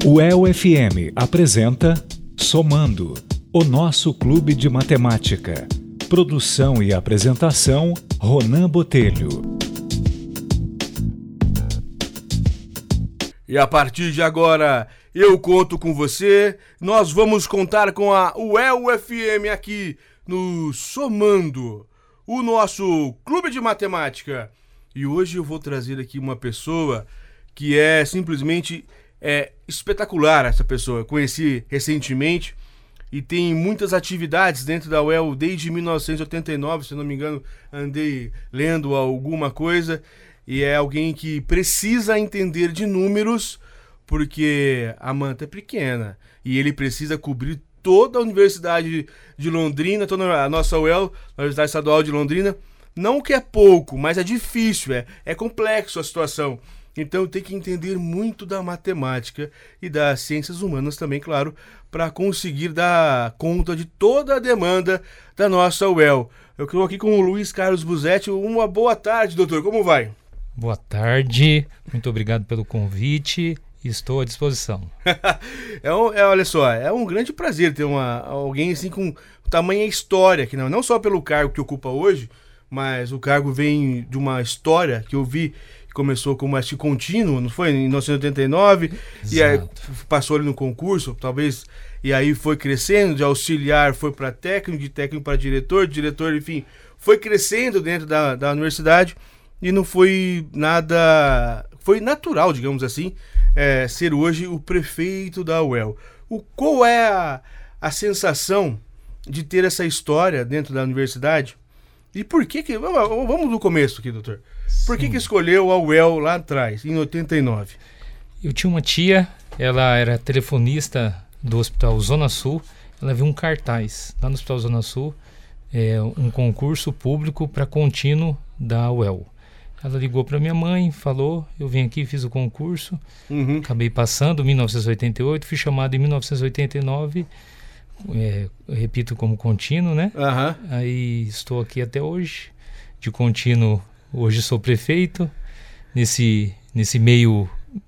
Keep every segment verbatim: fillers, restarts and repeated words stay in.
O U E L F M apresenta Somando, o nosso clube de matemática. Produção e apresentação, Ronan Botelho. E a partir de agora, eu conto com você. Nós vamos contar com a U E L F M aqui no Somando, o nosso clube de matemática. E hoje eu vou trazer aqui uma pessoa que é simplesmente é, espetacular. Essa pessoa eu conheci recentemente e tem muitas atividades dentro da U E L desde mil novecentos e oitenta e nove, se não me engano, andei lendo alguma coisa. E é alguém que precisa entender de números, porque a manta é pequena e ele precisa cobrir toda a Universidade de Londrina, toda a nossa U E L, a Universidade Estadual de Londrina. Não que é pouco, mas é difícil, é, é complexo a situação. Então tem que entender muito da matemática e das ciências humanas também, claro, para conseguir dar conta de toda a demanda da nossa U E L. Eu estou aqui com o Luiz Carlos Busetti. Uma boa tarde, doutor. Como vai? Boa tarde, muito obrigado pelo convite. Estou à disposição. é, um, é, olha só, é um grande prazer ter uma, alguém assim com tamanha história, que não, não só pelo cargo que ocupa hoje, mas o cargo vem de uma história que eu vi que começou como este contínuo, não foi? Em mil novecentos e oitenta e nove, exato. E aí passou ali no concurso, talvez, e aí foi crescendo, de auxiliar foi para técnico, de técnico para diretor, de diretor, enfim, foi crescendo dentro da, da universidade e não foi nada, foi natural, digamos assim, é, ser hoje o prefeito da U E L. O, qual é a, a sensação de ter essa história dentro da universidade? E por que que... Vamos do começo aqui, doutor. Por que que escolheu a U E L lá atrás, em oitenta e nove? Eu tinha uma tia, ela era telefonista do Hospital Zona Sul. Ela viu um cartaz lá no Hospital Zona Sul, é, um concurso público para contínuo da U E L. Ela ligou para minha mãe, falou, eu vim aqui, fiz o concurso, uhum. Acabei passando em mil novecentos e oitenta e oito, fui chamado em mil novecentos e oitenta e nove, é, repito, como contínuo, né? Uhum. Aí estou aqui até hoje, de contínuo, hoje sou prefeito, nesse, nesse meio,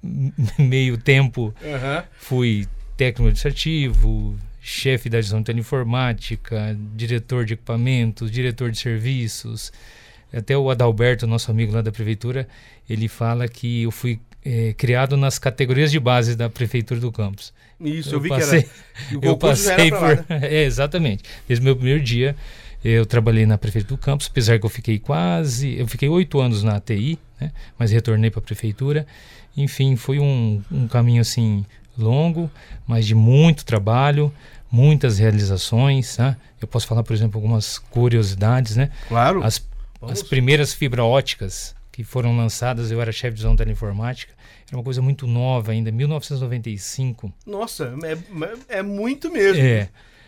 meio tempo uhum. Fui técnico administrativo, chefe da gestão de teleinformática, diretor de equipamentos, diretor de serviços. Até o Adalberto, nosso amigo lá da prefeitura, ele fala que eu fui é, criado nas categorias de base da prefeitura do campus. Isso, eu, eu vi passei, que era. Eu passei por... Lá, né? É, exatamente. Desde o meu primeiro dia, eu trabalhei na prefeitura do campus, apesar que eu fiquei quase... Eu fiquei oito anos na A T I, né? Mas retornei para a prefeitura. Enfim, foi um, um caminho assim longo, mas de muito trabalho, muitas realizações. Né? Eu posso falar, por exemplo, algumas curiosidades, né? Claro. As As primeiras fibra óticas que foram lançadas, eu era chefe de gestão de teleinformática, era uma coisa muito nova ainda, mil novecentos e noventa e cinco. Nossa, é, é muito mesmo. É,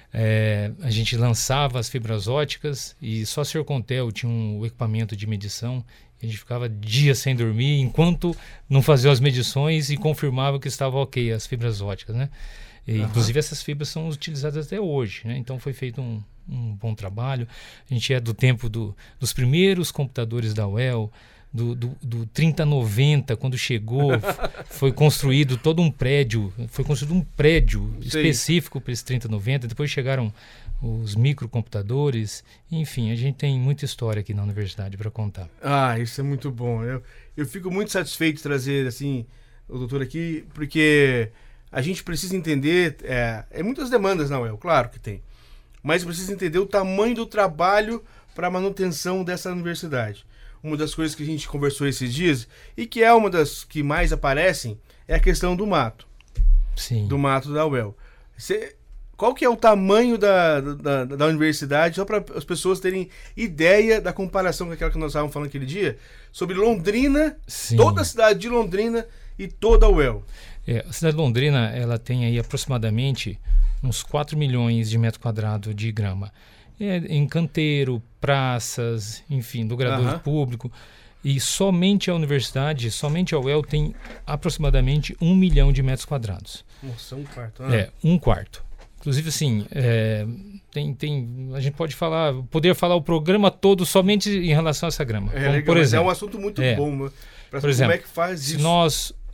é, a gente lançava as fibras óticas e só a Sercontel tinha um equipamento de medição. A gente ficava dias sem dormir enquanto não fazia as medições e confirmava que estava ok as fibras óticas, né? E, uhum. Inclusive essas fibras são utilizadas até hoje, né? Então foi feito um um bom trabalho. A gente é do tempo do, dos primeiros computadores da U E L, do, do, do trinta noventa, quando chegou, foi construído todo um prédio, foi construído um prédio Sim. específico para esse trinta noventa, depois chegaram os microcomputadores, enfim, a gente tem muita história aqui na universidade para contar. Ah, isso é muito bom. Eu, eu fico muito satisfeito de trazer assim, o doutor aqui, porque a gente precisa entender, é, é muitas demandas na U E L, claro que tem, mas precisa entender o tamanho do trabalho para a manutenção dessa universidade. Uma das coisas que a gente conversou esses dias, e que é uma das que mais aparecem, é a questão do mato. Sim. Do mato da U E L. Cê, qual que é o tamanho da, da, da universidade, só para as pessoas terem ideia da comparação com aquela que nós estávamos falando aquele dia, sobre Londrina, Sim. toda a cidade de Londrina e toda a U E L. É, a cidade de Londrina, ela tem aí aproximadamente uns quatro milhões de metros quadrados de grama. É, em canteiro, praças, enfim, dobradouro uhum. público. E somente a universidade, somente a U E L tem aproximadamente um milhão de metros quadrados. Nossa, um quarto. Ah. É, um quarto. Inclusive, assim, é, tem, tem, a gente pode falar, poder falar o programa todo somente em relação a essa grama. É, Como, legal, por exemplo, é um assunto muito é, bom. Pra por exemplo, como é que faz isso? Se nós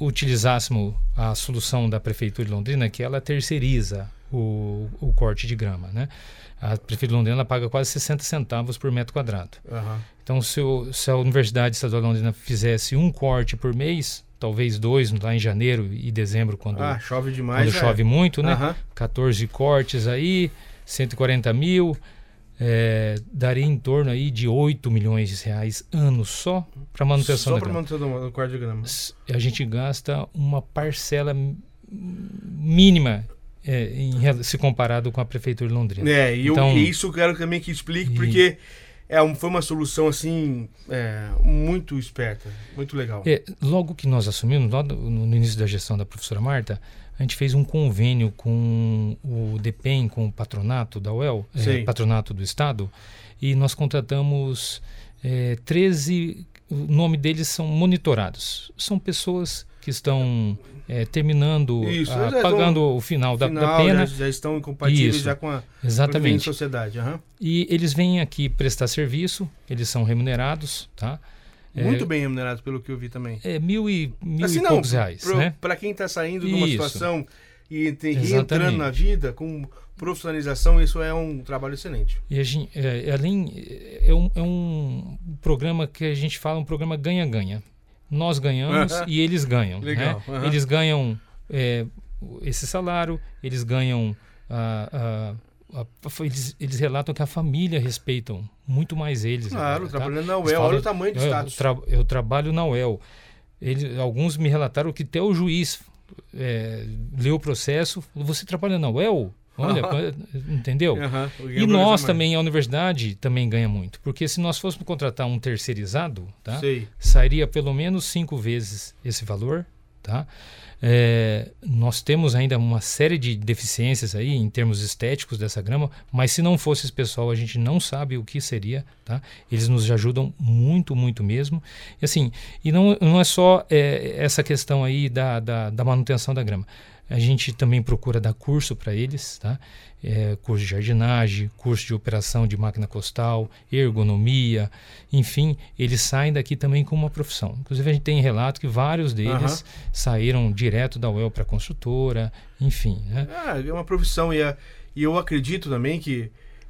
utilizássemos a solução da Prefeitura de Londrina, que ela terceiriza o, o corte de grama, né? A Prefeitura de Londrina paga quase sessenta centavos por metro quadrado. Uhum. Então, se, o, se a Universidade Estadual de Londrina fizesse um corte por mês, talvez dois lá em janeiro e dezembro, quando, ah, chove demais, quando chove é. muito, né? Uhum. quatorze cortes aí, cento e quarenta mil, é, daria em torno aí de oito milhões de reais ano só para manutenção só da grama. Só para manutenção do corte de grama. A gente gasta uma parcela mínima É, em, se comparado com a Prefeitura de Londrina. É, e então, eu, isso eu quero também que explique, e... porque é um, foi uma solução assim é, muito esperta, muito legal. É, logo que nós assumimos, logo no início da gestão da professora Marta, a gente fez um convênio com o DEPEN, com o patronato da U E L, é, patronato do Estado, e nós contratamos é, treze, o nome deles são monitorados, são pessoas que estão é, terminando, Isso, a, pagando estão, o final da, final, da pena. Já, já estão incompatíveis já com a Exatamente. sociedade. Uhum. E eles vêm aqui prestar serviço, eles são remunerados, tá? Muito é, bem remunerados, pelo que eu vi também. É mil e, mil assim, e não, poucos reais, pro, né? Para quem está saindo de uma Isso. situação e tem, reentrando na vida, com profissionalização, isso é um trabalho excelente. E a gente, é, além, é um, é um programa que a gente fala, um programa ganha-ganha. Nós ganhamos uh-huh. e eles ganham. Legal. Né? Uh-huh. Eles ganham é, esse salário, eles ganham. A, a, a, a, eles, eles relatam que a família respeitam muito mais eles. Claro, agora, trabalhando tá? na U E L, olha o tamanho do eu, status. Eu, tra, eu trabalho na U E L. Eles, alguns me relataram que até o juiz é, leu o processo. Você trabalha na U E L? Olha, uhum. entendeu? Uhum. E nós também, a universidade também ganha muito. Porque se nós fôssemos contratar um terceirizado, tá? Sairia pelo menos cinco vezes esse valor. Tá? É, nós temos ainda uma série de deficiências aí em termos estéticos dessa grama, mas se não fosse esse pessoal, a gente não sabe o que seria. Tá? Eles nos ajudam muito, muito mesmo. E, assim, e não, não é só é, essa questão aí da, da, da manutenção da grama. A gente também procura dar curso para eles, tá? É, curso de jardinagem, curso de operação de máquina costal, ergonomia, enfim, eles saem daqui também com uma profissão. Inclusive a gente tem relato que vários deles uhum. saíram direto da U E L para a construtora, enfim. Né? Ah, é uma profissão e, é, e eu acredito também que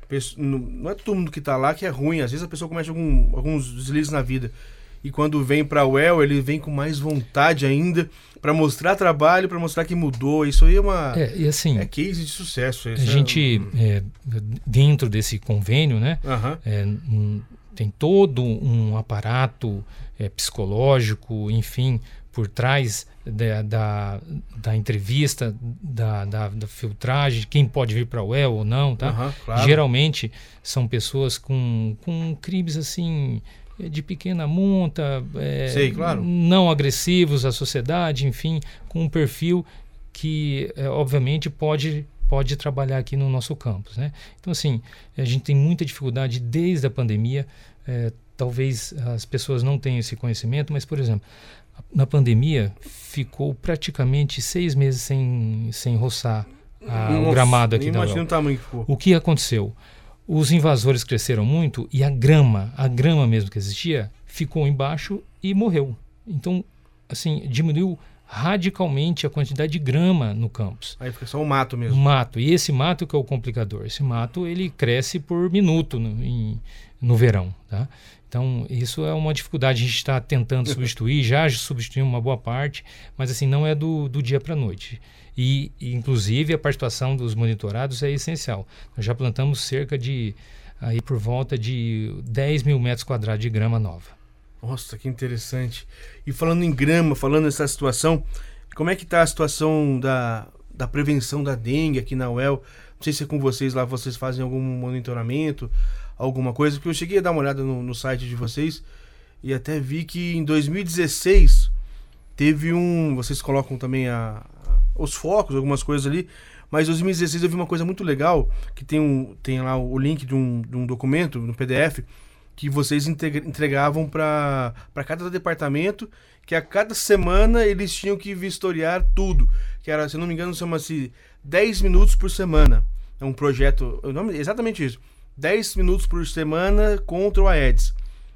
não é todo mundo que está lá que é ruim, às vezes a pessoa comete algum, alguns deslizes na vida. E quando vem para a U E L, ele vem com mais vontade ainda para mostrar trabalho, para mostrar que mudou. Isso aí é uma é, e assim, é case de sucesso. A gente, é... É, dentro desse convênio, né, uhum. é, um, tem todo um aparato é, psicológico, enfim, por trás da, da, da entrevista, da, da, da filtragem, quem pode vir para a U E L ou não. Tá? Uhum, claro. Geralmente são pessoas com, com crimes assim... de pequena monta, é, Sei, claro. não agressivos à sociedade, enfim, com um perfil que, é, obviamente, pode, pode trabalhar aqui no nosso campus. Né? Então, assim, a gente tem muita dificuldade desde a pandemia, é, talvez as pessoas não tenham esse conhecimento, mas, por exemplo, na pandemia ficou praticamente seis meses sem, sem roçar a, Nossa, o gramado aqui da U E L. O tamanho que ficou. O que aconteceu? Os invasores cresceram muito e a grama, a grama mesmo que existia, ficou embaixo e morreu. Então, assim, diminuiu radicalmente a quantidade de grama no campus. Aí fica só um mato mesmo. Mato. E esse mato que é o complicador. Esse mato, ele cresce por minuto no, em, no verão, tá? Então, isso é uma dificuldade. A gente está tentando substituir, já substituímos uma boa parte, mas assim, não é do, do dia para a noite. E, inclusive, a participação dos monitorados é essencial. Nós já plantamos cerca de, aí por volta de dez mil metros quadrados de grama nova. Nossa, que interessante. E falando em grama, falando nessa situação, como é que está a situação da, da prevenção da dengue aqui na U E L? Não sei se é com vocês lá, vocês fazem algum monitoramento, alguma coisa, porque eu cheguei a dar uma olhada no, no site de vocês e até vi que em dois mil e dezesseis teve um... Vocês colocam também a... os focos, algumas coisas ali, mas em dois mil e dezesseis eu vi uma coisa muito legal, que tem, um, tem lá o link de um, de um documento, no P D F, que vocês entregavam para cada departamento, que a cada semana eles tinham que vistoriar tudo, que era, se não me engano, chama-se dez minutos por semana. É um projeto, o nome, exatamente isso, dez minutos por semana contra o Aedes.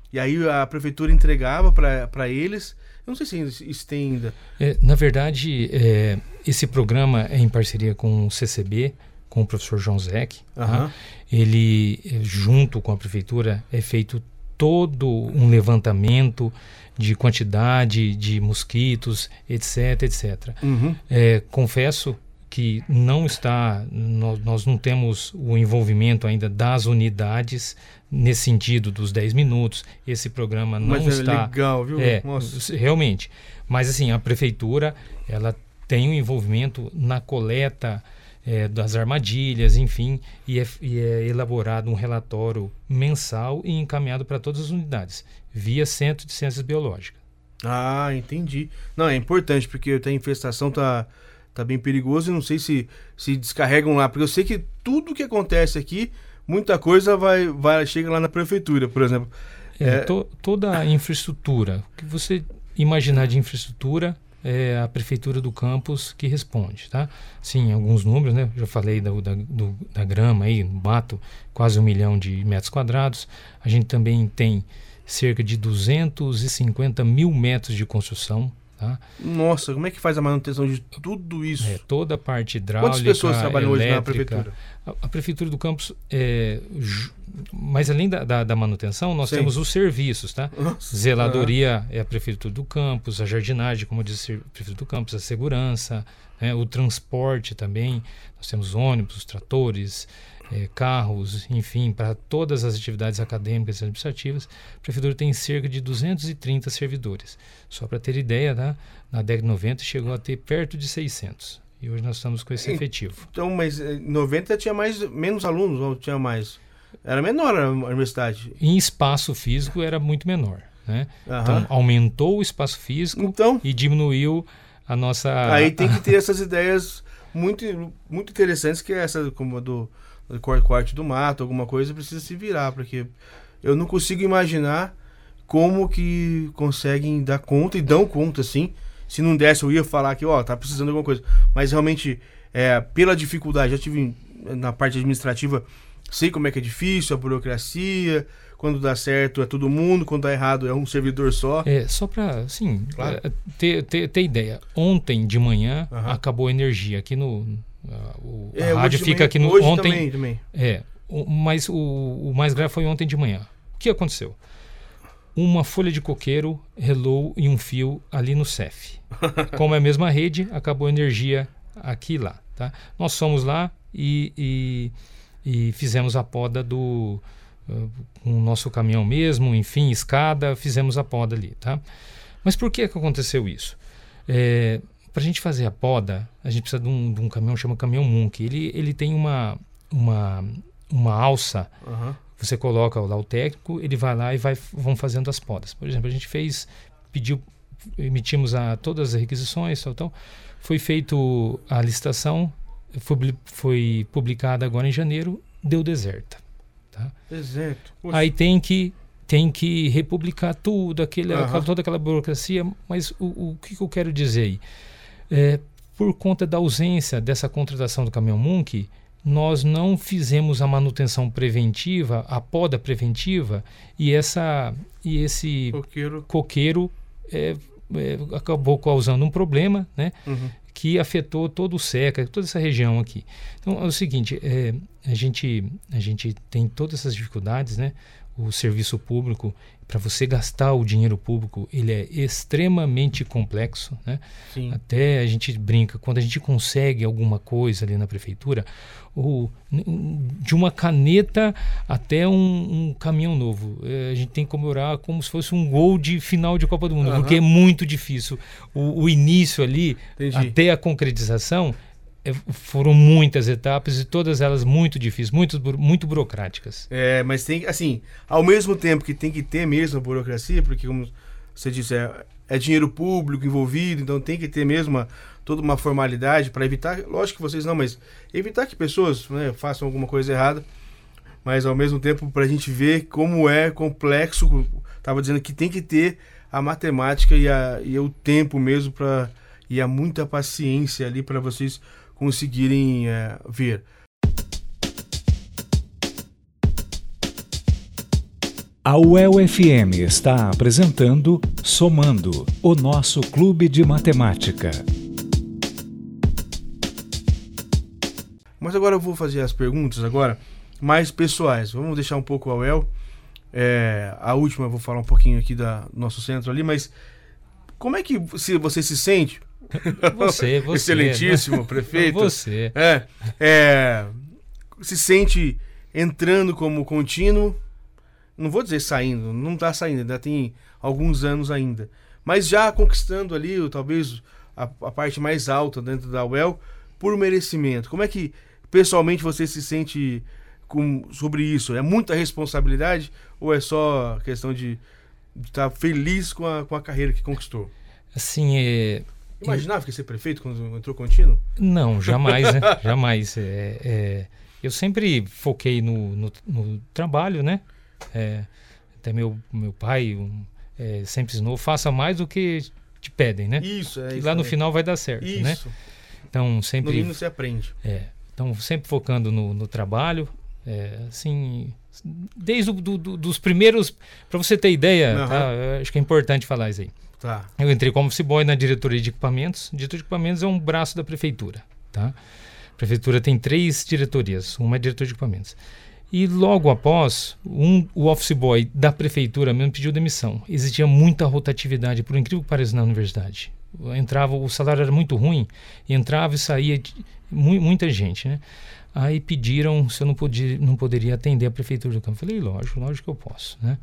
e aí a prefeitura entregava para eles. Eu não sei se isso, isso tem ainda. É, na verdade, é, esse programa é em parceria com o C C B, com o professor João Zeck. Uhum. Tá? Ele, junto com a prefeitura, é feito todo um levantamento de quantidade de mosquitos, etc, etcétera. Uhum. É, confesso que não está, nós, nós não temos o envolvimento ainda das unidades nesse sentido dos dez minutos. Esse programa não Mas é está... legal, viu? É, Nossa. realmente. Mas assim, a prefeitura, ela tem um envolvimento na coleta é, das armadilhas, enfim, e é, e é elaborado um relatório mensal e encaminhado para todas as unidades, via Centro de Ciências Biológicas. Ah, entendi. Não, é importante, porque a infestação tá, tá bem perigoso e não sei se, se descarregam lá, porque eu sei que tudo que acontece aqui, muita coisa vai, vai chega lá na prefeitura, por exemplo. É, É... To, toda a infraestrutura, o que você imaginar de infraestrutura, é a prefeitura do campus que responde, tá? Sim, alguns números, né? Já falei da, da, do, da grama aí, no mato, quase um milhão de metros quadrados. A gente também tem cerca de duzentos e cinquenta mil metros de construção, tá? Nossa, como é que faz a manutenção de tudo isso? É, toda a parte hidráulica, Quantas pessoas trabalham elétrica, hoje na prefeitura? A, a prefeitura do campus, é, ju, mas além da, da, da manutenção, nós Sim. temos os serviços, tá? Nossa. Zeladoria uhum. é a prefeitura do campus, a jardinagem, como disse a prefeitura do campus, a segurança, né? O transporte também, nós temos ônibus, tratores, é, carros, enfim, para todas as atividades acadêmicas e administrativas. A prefeitura tem cerca de duzentos e trinta servidores. Só para ter ideia, tá? Na década de noventa chegou a ter perto de seiscentos. E hoje nós estamos com esse efetivo. Então, mas em noventa tinha mais, menos alunos ou tinha mais? Era menor a universidade? Em espaço físico era muito menor, né? Aham. Então, aumentou o espaço físico Então, e diminuiu a nossa... aí tem que ter essas ideias muito, muito interessantes, que é essa, como a do, do corte do mato, alguma coisa, precisa se virar, porque eu não consigo imaginar como que conseguem dar conta, e dão conta, assim. Se não desse, eu ia falar que, ó, tá precisando de alguma coisa. Mas realmente, é, pela dificuldade, já tive na parte administrativa, sei como é que é difícil, a burocracia, quando dá certo é todo mundo, quando dá errado é um servidor só. É, só para, assim, Claro. é, ter, ter, ter ideia. Ontem de manhã Aham. acabou a energia aqui no... Uh, o, É, a rádio hoje de fica manhã- aqui no... hoje ontem, também, também. É, o, mas o, o mais grave foi ontem de manhã. O que aconteceu? Uma folha de coqueiro relou em um fio ali no C E F. Como é a mesma rede, acabou a energia aqui e lá. Tá? Nós fomos lá e, e, e fizemos a poda do, uh, com o nosso caminhão mesmo, enfim, escada, fizemos a poda ali. Tá? Mas por que, que aconteceu isso? É, para a gente fazer a poda, a gente precisa de um, de um caminhão que chama caminhão Munk. Ele, ele tem uma, uma, uma alça. Aham. Você coloca lá o técnico, ele vai lá e vai, vão fazendo as podas. Por exemplo, a gente fez, pediu, emitimos a, todas as requisições, tal, tal. Foi feito a licitação, foi, foi publicada agora em janeiro, deu deserta. Tá? Deserto. Aí tem que, tem que republicar tudo, aquele, Aham. aquela, toda aquela burocracia, mas o, o que, que eu quero dizer aí? É, por conta da ausência dessa contratação do caminhão Munk, nós não fizemos a manutenção preventiva, a poda preventiva, e, essa, e esse Coqueiro. coqueiro é, é, acabou causando um problema, né, Uhum. que afetou todo o Seca, toda essa região aqui. Então é o seguinte, é, a, gente, a gente tem todas essas dificuldades, né? O serviço público, para você gastar o dinheiro público, ele é extremamente complexo, né? Sim. Até a gente brinca, quando a gente consegue alguma coisa ali na prefeitura, ou de uma caneta até um, um caminhão novo, é, a gente tem que comemorar como se fosse um gol de final de Copa do Mundo, Aham. porque é muito difícil. O, o início ali, Entendi. até a concretização, é, foram muitas etapas e todas elas muito difíceis, muito, buro- muito burocráticas. É, mas tem, assim, ao mesmo tempo que tem que ter mesmo a burocracia, porque como você disse, é, é dinheiro público envolvido, então tem que ter mesmo uma, toda uma formalidade para evitar, lógico que vocês não, mas evitar que pessoas, né, façam alguma coisa errada, mas ao mesmo tempo para a gente ver como é complexo, estava dizendo que tem que ter a matemática e, a, e o tempo mesmo para e a muita paciência ali para vocês conseguirem é, ver. A U E L F M está apresentando Somando, o nosso clube de matemática. Mas agora eu vou fazer as perguntas agora mais pessoais. Vamos deixar um pouco a U E L. É, a última eu vou falar um pouquinho aqui do nosso centro ali, mas como é que se você se sente? Você, você. Excelentíssimo, né? prefeito. Você. É, é, se sente entrando como contínuo, não vou dizer saindo, não está saindo, ainda tem alguns anos ainda, mas já conquistando ali, talvez, a, a parte mais alta dentro da U E L, por merecimento. Como é que, pessoalmente, você se sente com, sobre isso? É muita responsabilidade ou é só questão de estar tá feliz com a, com a carreira que conquistou? Assim, é... Imaginava que ia ser prefeito quando entrou contínuo? Não, jamais, né? Jamais. É, é, eu sempre foquei no, no, no trabalho, né? É, até meu, meu pai um, é, sempre ensinou, faça mais do que te pedem, né? Isso, é que isso. lá no é. final vai dar certo, isso. né? Então, sempre... No mínimo você aprende. É, então, sempre focando no, no trabalho, é, assim... Desde do, do, dos primeiros... Para você ter ideia, Uhum. tá? Eu acho que é importante falar isso aí. Tá. Eu entrei como office boy na diretoria de equipamentos. A diretoria de equipamentos é um braço da prefeitura, tá? A prefeitura tem três diretorias, uma é diretoria de equipamentos. E logo após, um, o office boy da prefeitura mesmo pediu demissão. Existia muita rotatividade, por incrível que pareça, na universidade. Entrava, o salário era muito ruim, entrava e saía de, mu, muita gente, né? Aí pediram se eu não, podia, não poderia atender a prefeitura do campo. Falei, lógico, lógico que eu posso, né?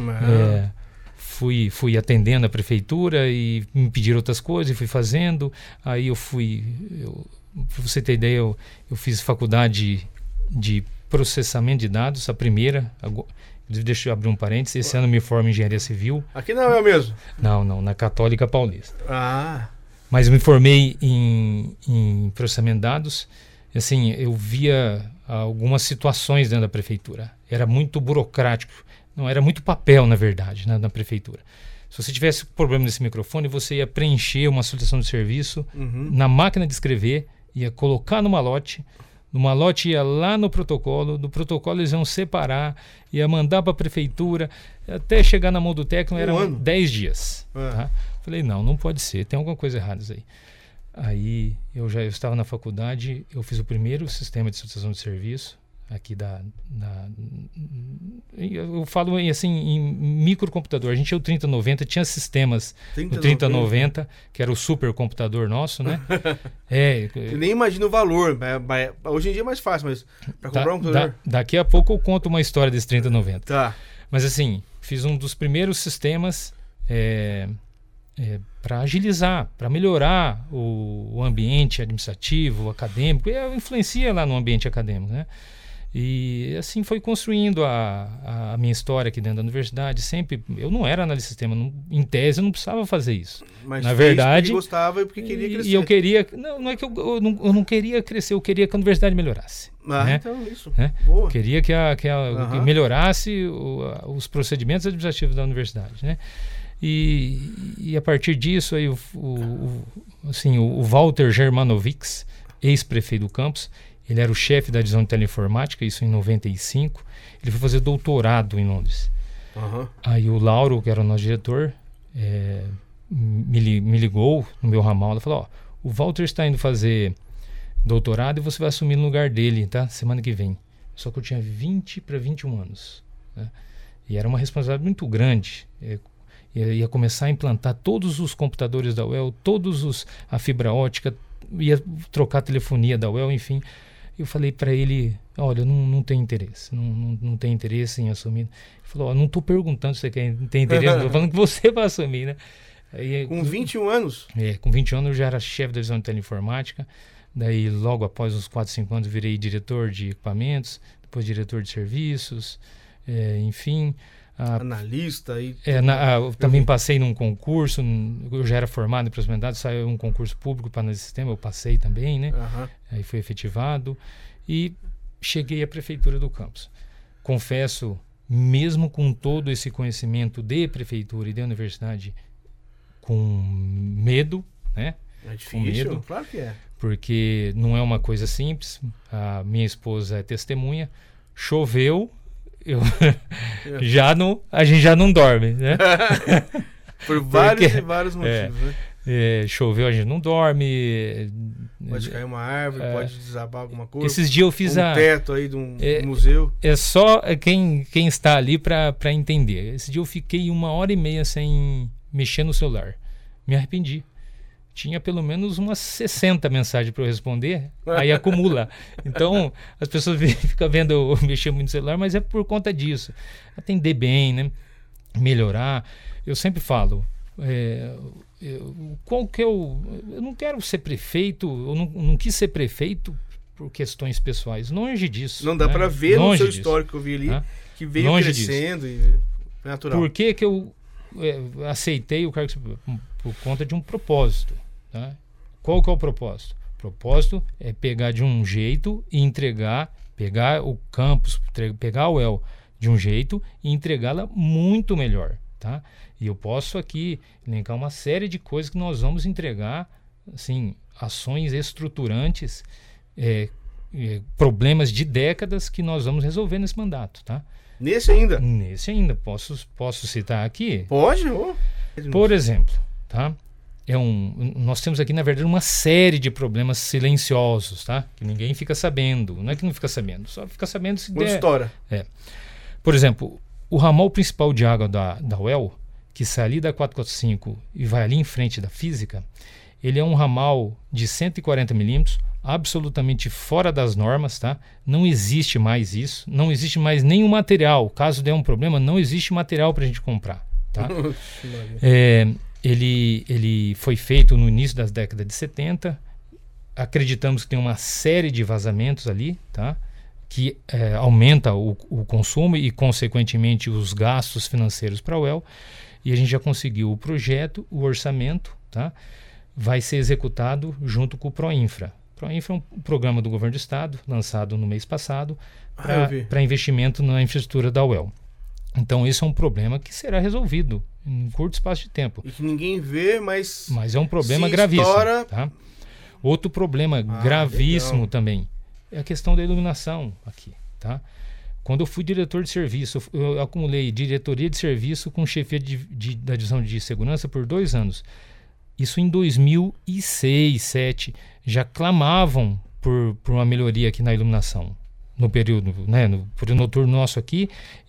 É, fui, fui atendendo a prefeitura e me pediram outras coisas e fui fazendo. Aí eu fui, para você ter ideia, eu, eu fiz faculdade de processamento de dados, a primeira. Agora, deixa eu abrir um parênteses, esse ano me formo em engenharia civil. Aqui não é o mesmo? Não, não, na Católica Paulista. Ah. Mas me formei em, em processamento de dados. Assim, eu via algumas situações dentro da prefeitura. Era muito burocrático. Não, era muito papel, na verdade, né, na prefeitura. Se você tivesse problema nesse microfone, você ia preencher uma solicitação de serviço Uhum. na máquina de escrever, ia colocar no malote, no malote ia lá no protocolo, do protocolo eles iam separar, ia mandar para a prefeitura, até chegar na mão do técnico, Um eram ano. dez dias. É. Tá? Falei, não, não pode ser, tem alguma coisa errada isso aí. Aí eu já eu estava na faculdade, eu fiz o primeiro sistema de solicitação de serviço, aqui da, da... Eu falo assim, em microcomputador. A gente tinha o trinta noventa, tinha sistemas do trinta noventa, que era o supercomputador nosso, né? É, eu nem imagino o valor. Hoje em dia é mais fácil, mas para comprar da, um computador... Da, daqui a pouco eu conto uma história desse trinta noventa. Tá. Mas assim, fiz um dos primeiros sistemas é, é, para agilizar, para melhorar o, o ambiente administrativo, acadêmico, e influencia lá no ambiente acadêmico, né? E assim foi construindo a, a minha história aqui dentro da universidade. Sempre, eu não era analista de sistema, não, em tese eu não precisava fazer isso. Mas na verdade, porque gostava e porque queria crescer. E eu queria, não, não é que eu, eu, não, eu não queria crescer, eu queria que a universidade melhorasse. Ah, né? então isso. Né? Boa. Queria que, a, que, a, Uhum. que melhorasse o, a, os procedimentos administrativos da universidade, né? E, e a partir disso aí o, o, o, assim, o, o Walter Germanovics, ex-prefeito do campus, ele era o chefe da divisão de teleinformática, isso em noventa e cinco. Ele foi fazer doutorado em Londres. Uhum. Aí o Lauro, que era o nosso diretor, é, me, li, me ligou no meu ramal e falou, ó, o Walter está indo fazer doutorado e você vai assumir no lugar dele, tá? Semana que vem. Só que eu tinha vinte para vinte e um anos, né? E era uma responsabilidade muito grande. É, ia começar a implantar todos os computadores da U E L, todos os, a fibra ótica, ia trocar a telefonia da U E L, enfim. Eu falei para ele, olha, não, não tem interesse, não, não, não tem interesse em assumir. Ele falou, ó, não estou perguntando se você quer, tem interesse, estou falando que você vai assumir, né? Aí, com vinte e um anos? É, com vinte anos eu já era chefe da divisão de teleinformática, daí logo após uns quatro, cinco anos virei diretor de equipamentos, depois diretor de serviços, é, enfim... A, analista e é, na, a, também passei num concurso, eu já era formado em processamento de dados, saiu um concurso público para análise de sistema, eu passei também, né? Uhum. Aí fui efetivado e cheguei à prefeitura do campus. Confesso, mesmo com todo esse conhecimento de prefeitura e de universidade, com medo, né? É difícil, com medo, claro que é. Porque não é uma coisa simples. A minha esposa é testemunha. Choveu, eu já não, a gente já não dorme, né? Por vários Porque, e vários motivos, é, né? É, choveu, a gente não dorme. Pode cair uma árvore, é, pode desabar alguma coisa. Esses dias eu fiz um a... teto aí de um é, museu. É só quem, quem está ali para entender. Esse dia eu fiquei uma hora e meia sem mexer no celular. Me arrependi. Tinha pelo menos umas sessenta mensagens para eu responder, aí acumula. Então, as pessoas ficam vendo eu mexer muito no celular, mas é por conta disso. Atender bem, né? Melhorar. Eu sempre falo, é, eu, qual que eu, eu não quero ser prefeito, eu não, não quis ser prefeito por questões pessoais, longe disso. Não dá né? para ver longe no seu disso, histórico que eu vi ali, tá? que veio longe crescendo disso. E natural. Por que que eu é, aceitei o cargo por conta de um propósito? Tá? Qual que é o propósito? O propósito é pegar de um jeito e entregar, pegar o campus, pegar a U E L de um jeito e entregá-la muito melhor. Tá? E eu posso aqui elencar uma série de coisas que nós vamos entregar, assim, ações estruturantes, é, é, problemas de décadas que nós vamos resolver nesse mandato. Tá? Nesse ainda? Nesse ainda. Posso, posso citar aqui? Pode. Oh. Por exemplo, tá? É um, nós temos aqui, na verdade, uma série de problemas silenciosos, tá? Que ninguém fica sabendo. Não é que não fica sabendo, só fica sabendo se Muita der. história. É. Por exemplo, o ramal principal de água da, da U E L, que sai ali da quatrocentos e quarenta e cinco e vai ali em frente da física, ele é um ramal de cento e quarenta milímetros, absolutamente fora das normas, tá? Não existe mais isso, não existe mais nenhum material. Caso der um problema, não existe material para a gente comprar, tá? é... Ele, ele foi feito no início das décadas de setenta. Acreditamos que tem uma série de vazamentos ali, tá? Que é, aumenta o, o consumo e, consequentemente, os gastos financeiros para a U E L. E a gente já conseguiu o projeto, o orçamento, tá? Vai ser executado junto com o Proinfra. O Proinfra é um programa do governo do estado, lançado no mês passado, para ah, investimento na infraestrutura da U E L. Então, esse é um problema que será resolvido em um curto espaço de tempo. E que ninguém vê, mas... Mas é um problema se gravíssimo. estoura... Tá? Outro problema ah, gravíssimo legal. Também é a questão da iluminação aqui. Tá? Quando eu fui diretor de serviço, eu acumulei diretoria de serviço com chefia de, de, da divisão de segurança por dois anos. Isso em dois mil e seis, dois mil e sete. Já clamavam por, por uma melhoria aqui na iluminação. No período, né, no período noturno nosso aqui,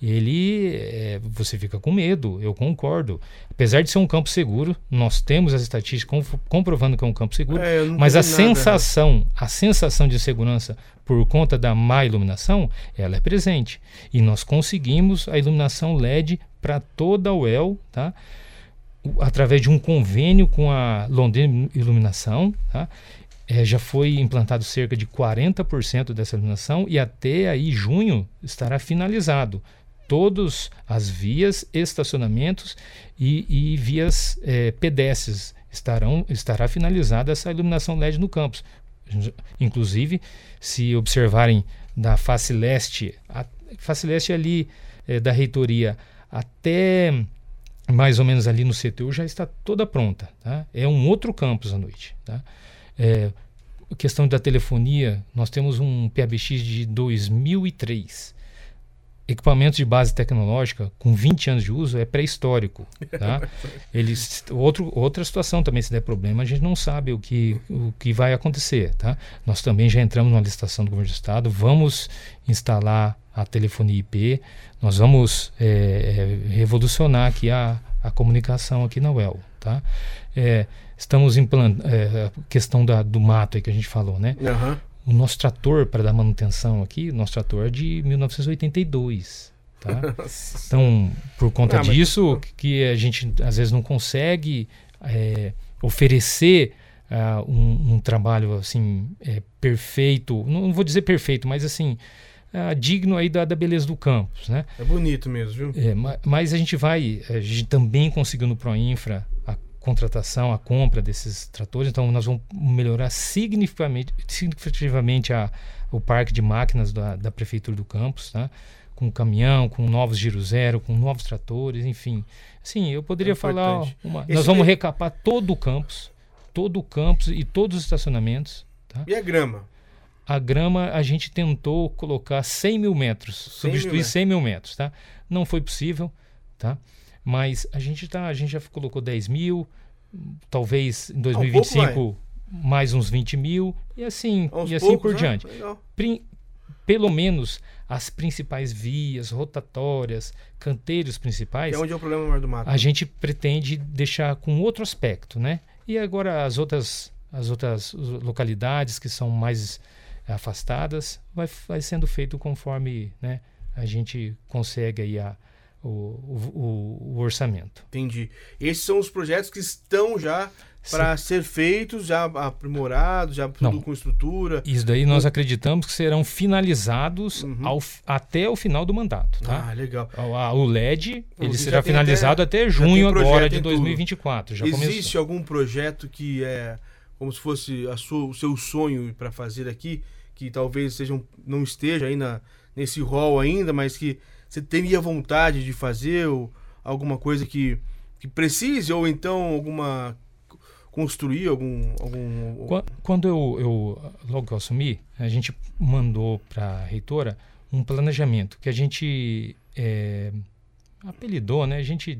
ele, é, você fica com medo, eu concordo. Apesar de ser um campo seguro, nós temos as estatísticas comprovando que é um campo seguro, é, mas a sensação, nada. a sensação de segurança por conta da má iluminação, ela é presente. E nós conseguimos a iluminação L E D para toda a U E L, tá? Através de um convênio com a Londrina Iluminação, tá? É, já foi implantado cerca de quarenta por cento dessa iluminação e até aí junho estará finalizado. Todas as vias, estacionamentos e, e vias é, pedestres estarão, estará finalizada essa iluminação L E D no campus. Inclusive, se observarem da face leste, a face leste ali é, da reitoria até mais ou menos ali no C T U já está toda pronta. Tá? É um outro campus à noite. Tá? É, questão da telefonia, nós temos um P A B X de dois mil e três. Equipamentos de base tecnológica com vinte anos de uso é pré-histórico. Tá? Eles, outro, outra situação também, se der problema, a gente não sabe o que, o que vai acontecer. Tá? Nós também já entramos na licitação do governo do estado, vamos instalar a telefonia I P, nós vamos é, é, revolucionar aqui a, a comunicação aqui na U E L. Tá? É, Estamos implantando é, a questão da, do mato aí que a gente falou, né? Uhum. O nosso trator para dar manutenção aqui, o nosso trator é de mil novecentos e oitenta e dois. Tá? Então, por conta ah, disso, mas... que a gente às vezes não consegue é, oferecer uh, um, um trabalho assim é, perfeito, não, não vou dizer perfeito, mas assim uh, digno aí da, da beleza do campus, né? É bonito mesmo, viu? É, mas, mas a gente vai, a gente também conseguiu no Proinfra a contratação, a compra desses tratores, então nós vamos melhorar significativamente, significativamente a, o parque de máquinas da, da prefeitura do campus, tá? Com caminhão, com novos giro zero, com novos tratores, enfim. Sim, eu poderia é falar, uma, nós vamos é... recapar todo o campus, todo o campus e todos os estacionamentos. Tá? E a grama? a grama a gente tentou colocar cem mil metros, substituir cem mil metros, tá? Não foi possível, tá? Mas a gente, tá, a gente já colocou dez mil, talvez em dois mil e vinte e cinco ah, um mais uns vinte mil, e assim, e assim poucos, por né? diante. Prim, pelo menos as principais vias, rotatórias, canteiros principais, que é onde é o problema maior do mato. A gente pretende deixar com outro aspecto, né? E agora as outras, as outras localidades que são mais afastadas, vai, vai sendo feito conforme, né, a gente consegue aí a, o, o, o orçamento. Entendi. Esses são os projetos que estão já para ser feitos, já aprimorados, já tudo Não. com estrutura. Isso daí nós acreditamos que serão finalizados uhum. ao, até o final do mandato. Tá? Ah, legal. O, o L E D ele será finalizado até, até junho agora de dois mil e vinte e quatro. Já Existe começou. algum projeto que é como se fosse a sua, o seu sonho para fazer aqui, que talvez sejam, não esteja aí na, nesse rol ainda, mas que você teria vontade de fazer, ou alguma coisa que, que precise, ou então alguma construir algum... algum... Quando eu, eu, logo que eu assumi, a gente mandou para a reitora um planejamento que a gente é, apelidou, né? A gente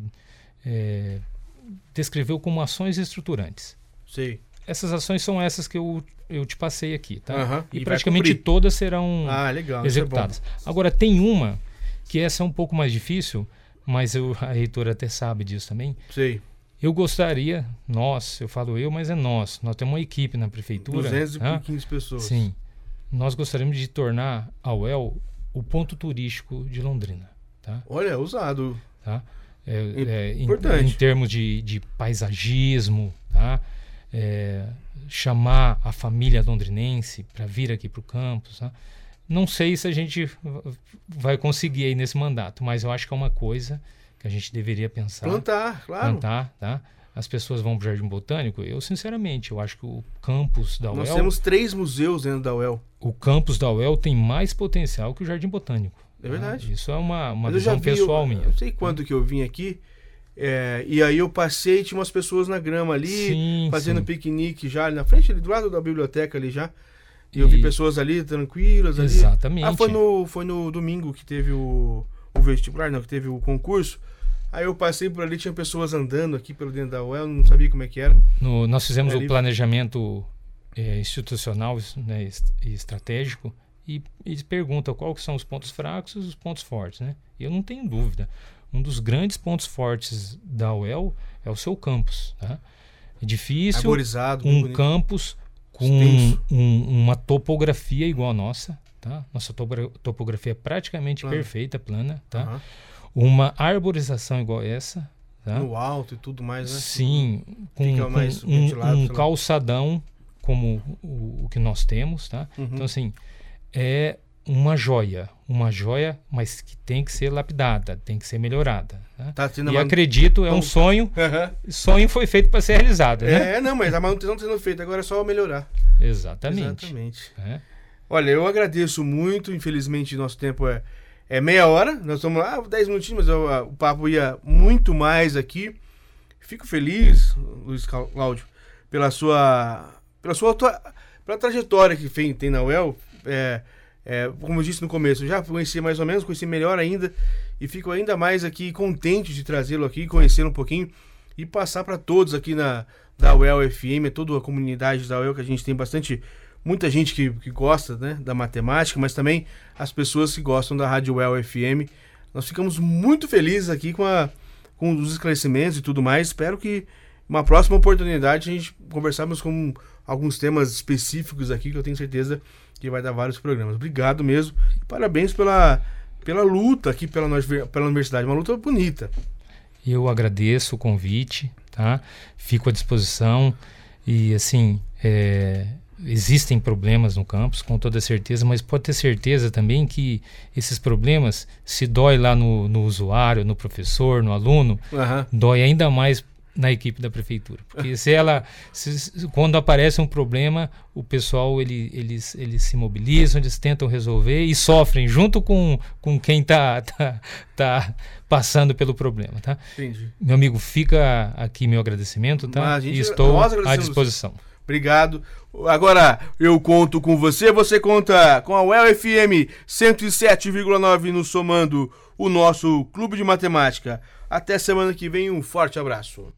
é, descreveu como ações estruturantes. Sei. Essas ações são essas que eu, eu te passei aqui, tá? Uhum. E, e praticamente todas serão ah, legal, executadas. É Agora, tem uma que essa é um pouco mais difícil, mas eu, a reitora até sabe disso também. Sei. Eu gostaria, nós, eu falo eu, mas é nós. Nós temos uma equipe na prefeitura. duzentas e quinze pessoas. Sim. Nós gostaríamos de tornar a U E L o ponto turístico de Londrina. Tá? Olha, ousado. Tá? É, é, Importante. Em, em termos de, de paisagismo, tá? É, chamar a família londrinense para vir aqui para o campus. Tá? Não sei se a gente vai conseguir aí nesse mandato, mas eu acho que é uma coisa que a gente deveria pensar. Plantar, claro. Plantar, tá? As pessoas vão para o Jardim Botânico. Eu, sinceramente, eu acho que o campus da U E L... Nós temos três museus dentro da U E L. O campus da U E L tem mais potencial que o Jardim Botânico. É verdade. Tá? Isso é uma, uma visão vi, pessoal eu, minha. Eu não sei quando que eu vim aqui, é, e aí eu passei e tinha umas pessoas na grama ali, sim, fazendo sim. piquenique já ali na frente, ali do lado da biblioteca ali já. E eu e... vi pessoas ali tranquilas ali. Exatamente. Ah, foi no, foi no domingo que teve o, o vestibular, não, que teve o concurso. Aí eu passei por ali, tinha pessoas andando aqui pelo dentro da U E L, não sabia como é que era. No, nós fizemos é o ali... planejamento é, institucional, né, e estratégico, e eles perguntam quais são os pontos fracos e os pontos fortes, né? E eu não tenho dúvida. Um dos grandes pontos fortes da U E L é o seu campus. Tá? É difícil arborizado, um campus com um, um, uma topografia igual a nossa. Tá? Nossa topografia é praticamente plana. perfeita, plana. Tá? Uhum. Uma arborização igual essa. Tá? No alto e tudo mais, né? Sim, com, com mais um, um calçadão como o, o que nós temos. Tá? Uhum. Então, assim, é uma joia, uma joia, mas que tem que ser lapidada, tem que ser melhorada. Né? Tá e man... acredito, é um sonho, uhum. sonho foi feito para ser realizado. Né? É, não, mas a manutenção está sendo feita, agora é só melhorar. Exatamente. Exatamente. É. Olha, eu agradeço muito, infelizmente nosso tempo é, é meia hora, nós estamos lá, dez minutinhos, mas eu, a, o papo ia muito mais aqui. Fico feliz, Luiz Cláudio, pela sua, pela sua pela trajetória que tem, tem na U E L. É, É, como eu disse no começo, já conheci mais ou menos, conheci melhor ainda e fico ainda mais aqui contente de trazê-lo aqui, conhecê-lo um pouquinho e passar para todos aqui na da U E L F M, toda a comunidade da U E L, que a gente tem bastante, muita gente que, que gosta, né, da matemática, mas também as pessoas que gostam da Rádio U E L F M. Nós ficamos muito felizes aqui com, a, com os esclarecimentos e tudo mais. Espero que uma próxima oportunidade a gente conversarmos com alguns temas específicos aqui, que eu tenho certeza que vai dar vários programas. Obrigado mesmo. E parabéns pela, pela luta aqui pela, pela universidade. Uma luta bonita. Eu agradeço o convite, tá? Fico à disposição. E, assim, é, existem problemas no campus, com toda certeza, mas pode ter certeza também que esses problemas, se dói lá no, no usuário, no professor, no aluno, uhum. dói ainda mais na equipe da prefeitura, porque se ela se, quando aparece um problema, o pessoal ele, eles, eles se mobilizam, eles tentam resolver e sofrem junto com, com quem está tá, tá passando pelo problema, tá? Entendi. Meu amigo, fica aqui meu agradecimento, tá? Gente, e estou à disposição. Obrigado. Agora eu conto com você, você conta com a U E L F M cento e sete vírgula nove no Somando, o nosso Clube de Matemática. Até semana que vem, um forte abraço.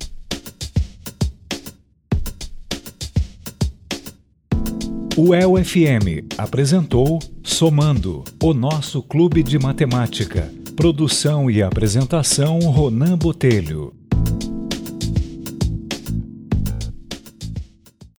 O U E L F M apresentou Somando, o nosso Clube de Matemática. Produção e apresentação Ronan Botelho.